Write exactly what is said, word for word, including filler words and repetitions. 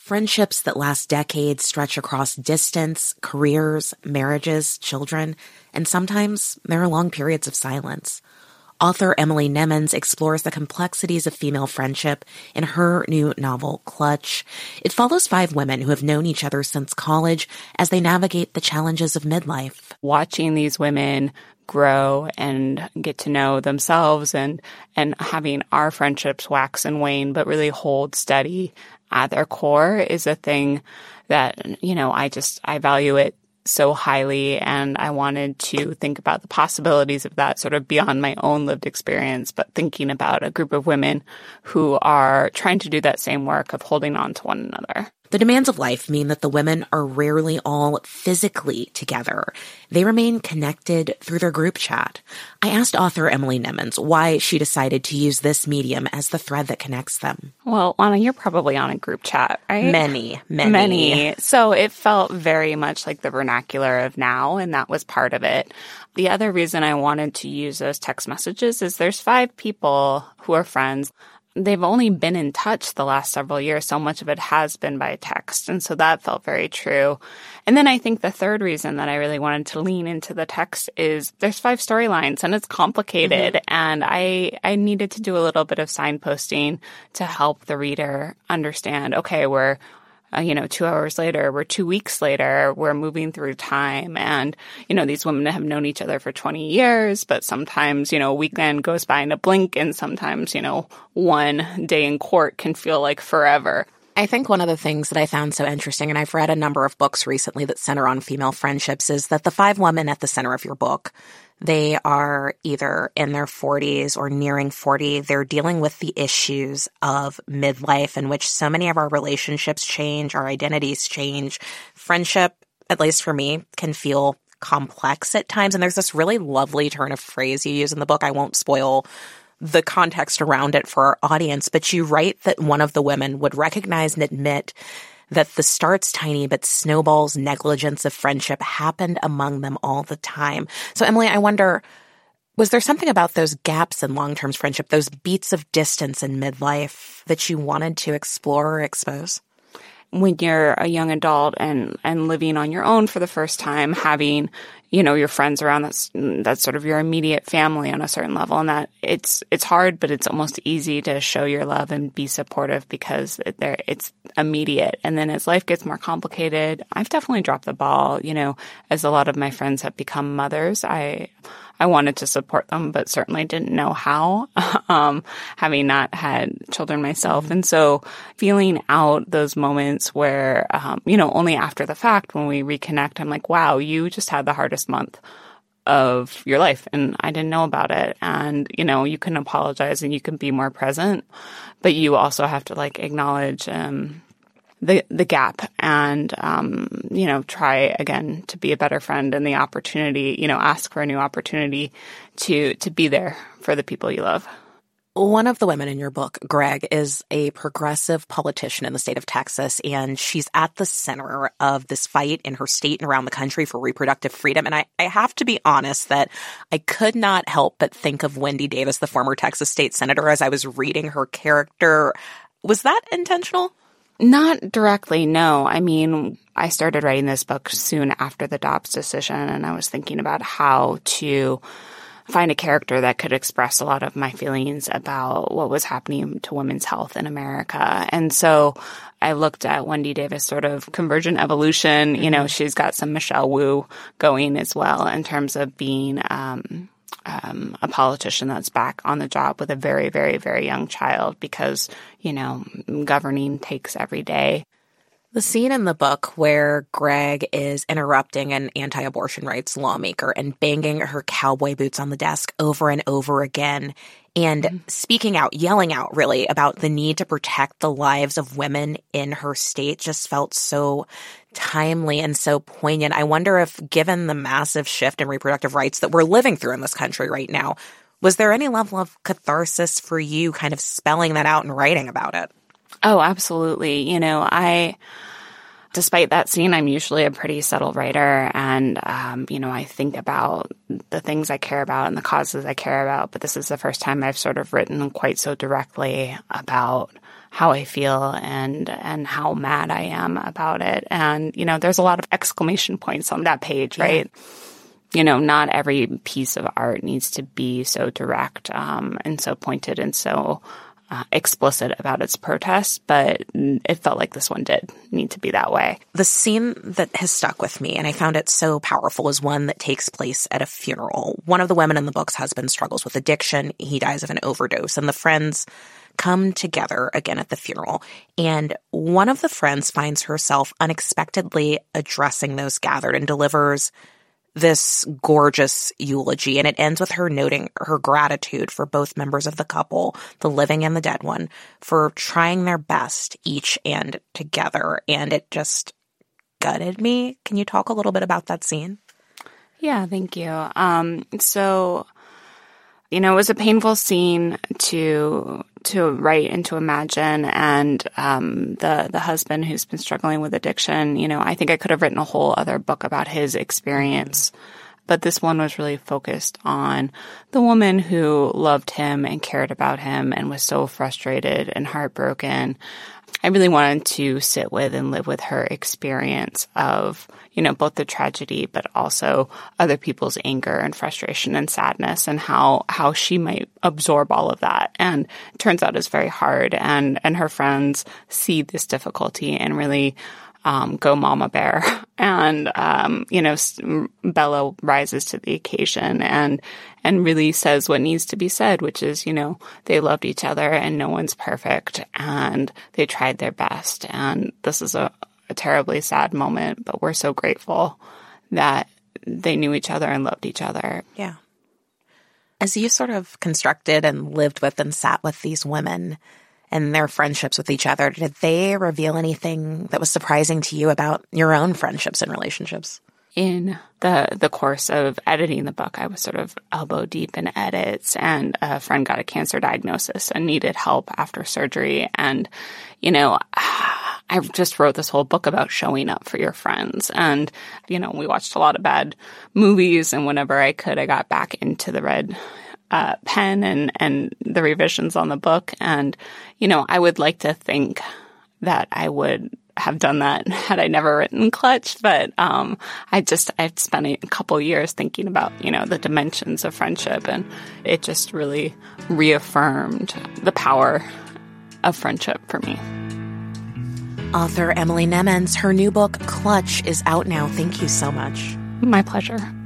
Friendships that last decades stretch across distance, careers, marriages, children, and sometimes there are long periods of silence. Author Emily Nemens explores the complexities of female friendship in her new novel, Clutch. It follows five women who have known each other since college as they navigate the challenges of midlife. Watching these women grow and get to know themselves and, and having our friendships wax and wane, but really hold steady at their core is a thing that, you know, I just, I value it so highly, and I wanted to think about the possibilities of that sort of beyond my own lived experience, but thinking about a group of women who are trying to do that same work of holding on to one another. The demands of life mean that the women are rarely all physically together. They remain connected through their group chat. I asked author Emily Nemens why she decided to use this medium as the thread that connects them. Well, Lana, you're probably on a group chat, right? Many, many. Many. So it felt very much like the vernacular of now, and that was part of it. The other reason I wanted to use those text messages is there's five people who are friends. They've only been in touch the last several years. So much of it has been by text. And so that felt very true. And then I think the third reason that I really wanted to lean into the text is there's five storylines and it's complicated. Mm-hmm. And I, I needed to do a little bit of signposting to help the reader understand, okay, we're Uh, you know, two hours later, we're two weeks later, we're moving through time. And, you know, these women have known each other for twenty years, but sometimes, you know, a weekend goes by in a blink, and sometimes, you know, one day in court can feel like forever. I think one of the things that I found so interesting, and I've read a number of books recently that center on female friendships, is that the five women at the center of your book, they are either in their forties or nearing forty. They're dealing with the issues of midlife in which so many of our relationships change, our identities change. Friendship, at least for me, can feel complex at times. And there's this really lovely turn of phrase you use in the book. I won't spoil the context around it for our audience, but you write that one of the women would recognize and admit that the start's tiny but snowballs negligence of friendship happened among them all the time. So, Emily, I wonder, was there something about those gaps in long-term friendship, those beats of distance in midlife that you wanted to explore or expose? When you're a young adult and, and living on your own for the first time, having, you know, your friends around, that's, that's sort of your immediate family on a certain level. And that it's, it's hard, but it's almost easy to show your love and be supportive because it, it's immediate. And then as life gets more complicated, I've definitely dropped the ball, you know, as a lot of my friends have become mothers. I, I wanted to support them, but certainly didn't know how, um, having not had children myself. And so feeling out those moments where, um, you know, only after the fact when we reconnect, I'm like, wow, you just had the hardest month of your life and I didn't know about it. And, you know, you can apologize and you can be more present, but you also have to like acknowledge, um, the the gap and, um, you know, try again to be a better friend and the opportunity, you know, ask for a new opportunity to to be there for the people you love. One of the women in your book, Greg, is a progressive politician in the state of Texas, and she's at the center of this fight in her state and around the country for reproductive freedom. And I, I have to be honest that I could not help but think of Wendy Davis, the former Texas state senator, as I was reading her character. Was that intentional? Not directly, no. I mean, I started writing this book soon after the Dobbs decision, and I was thinking about how to find a character that could express a lot of my feelings about what was happening to women's health in America. And so I looked at Wendy Davis' sort of convergent evolution. You know, she's got some Michelle Wu going as well in terms of being um Um, a politician that's back on the job with a very, very, very young child because, you know, governing takes every day. The scene in the book where Greg is interrupting an anti-abortion rights lawmaker and banging her cowboy boots on the desk over and over again and mm-hmm. speaking out, yelling out really about the need to protect the lives of women in her state just felt so timely and so poignant. I wonder if, given the massive shift in reproductive rights that we're living through in this country right now, was there any level of catharsis for you kind of spelling that out and writing about it? Oh, absolutely. You know, I, despite that scene, I'm usually a pretty subtle writer and, um, you know, I think about the things I care about and the causes I care about, but this is the first time I've sort of written quite so directly about how I feel and and how mad I am about it. And, you know, there's a lot of exclamation points on that page, right? Yeah. You know, not every piece of art needs to be so direct um, and so pointed and so uh, explicit about its protest, but it felt like this one did need to be that way. The scene that has stuck with me, and I found it so powerful, is one that takes place at a funeral. One of the women in the book's husband struggles with addiction. He dies of an overdose, and the friends come together again at the funeral. And one of the friends finds herself unexpectedly addressing those gathered and delivers this gorgeous eulogy. And it ends with her noting her gratitude for both members of the couple, the living and the dead one, for trying their best each and together. And it just gutted me. Can you talk a little bit about that scene? Yeah, thank you. Um, so, you know, it was a painful scene to to write and to imagine. And um, the the husband who's been struggling with addiction, you know, I think I could have written a whole other book about his experience. But this one was really focused on the woman who loved him and cared about him and was so frustrated and heartbroken. I really wanted to sit with and live with her experience of, you know, both the tragedy, but also other people's anger and frustration and sadness, and how, how she might absorb all of that. And it turns out it's very hard. And, and her friends see this difficulty and really um, go mama bear. And, um, you know, Bella rises to the occasion and, and really says what needs to be said, which is, you know, they loved each other and no one's perfect and they tried their best. And this is a, a terribly sad moment, but we're so grateful that they knew each other and loved each other. Yeah. As you sort of constructed and lived with and sat with these women and their friendships with each other, did they reveal anything that was surprising to you about your own friendships and relationships? In the the course of editing the book, I was sort of elbow deep in edits, and a friend got a cancer diagnosis and needed help after surgery. And, you know, I just wrote this whole book about showing up for your friends. And, you know, we watched a lot of bad movies, and whenever I could, I got back into the red uh, pen and, and the revisions on the book. And, you know, I would like to think that I would have done that had I never written Clutch. But um, I just, I've spent a couple years thinking about, you know, the dimensions of friendship. And it just really reaffirmed the power of friendship for me. Author Emily Nemens, her new book, Clutch, is out now. Thank you so much. My pleasure.